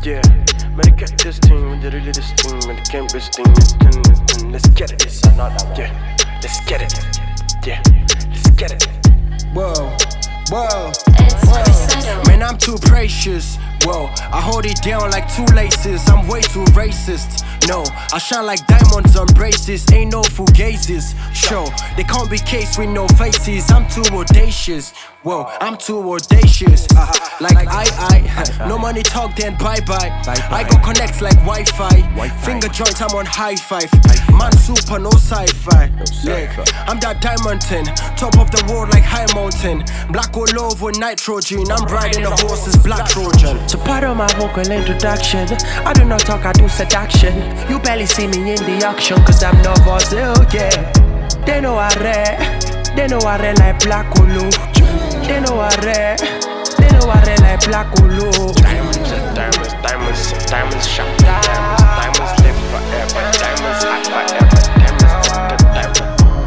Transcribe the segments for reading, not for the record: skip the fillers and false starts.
Yeah, man, I get this thing, when they really this thing, man, I can't be this thing, let's get it. Yeah, let's get it. Yeah, let's get it. Whoa, whoa, It's man, I'm too precious. Whoa, I hold it down like two laces. I'm way too racist. No, I shine like diamonds on braces. Ain't no fugazes. Show, they can't be cased with no faces. I'm too audacious. Whoa, I'm too audacious. Like no money talk, then bye-bye. I go connect like Wi-Fi. Finger joints, I'm on high five. Man super, no sci-fi. Look, I'm that diamond tin, top of the world like high mountain. Black all over nitrogen. I'm riding a horse's black Trojan. So part of my vocal introduction, I do not talk, I do seduction. You barely see me in the action, cause I'm nervous, yeah. They know I read like Black Olu. They know I read like Black Olu. Diamonds shine. Diamonds live forever. Diamonds hot forever. Diamonds.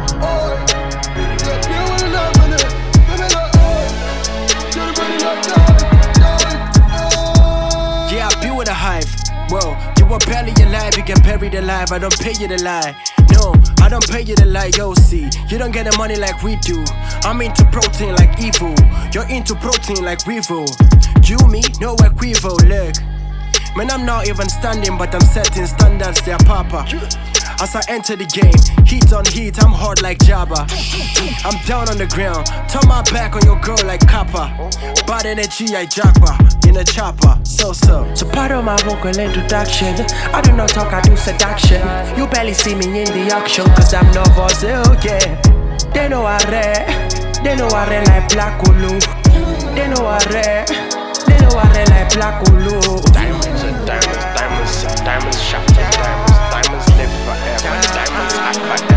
Yeah, I be with a hive. Whoa, you were barely alive, you get buried alive. I don't pay you to lie. No, I don't pay you to lie, yo, see. You don't get the money like we do. I'm into protein like evil. You're into protein like Revo. You, me, no equivocal, look. Man, I'm not even standing, but I'm setting standards, they're papa. As I enter the game, heat on heat, I'm hard like Jabba. I'm down on the ground, turn my back on your girl like Kappa. Bad energy, I jackpot in a chopper, so. So part of my vocal introduction, I do not talk, I do seduction. You barely see me in the action, cause I'm nervous, yeah. They know I read like Black Olu. They know I read like Black Olu. Diamonds shine. Diamonds live forever. Diamonds hot forever.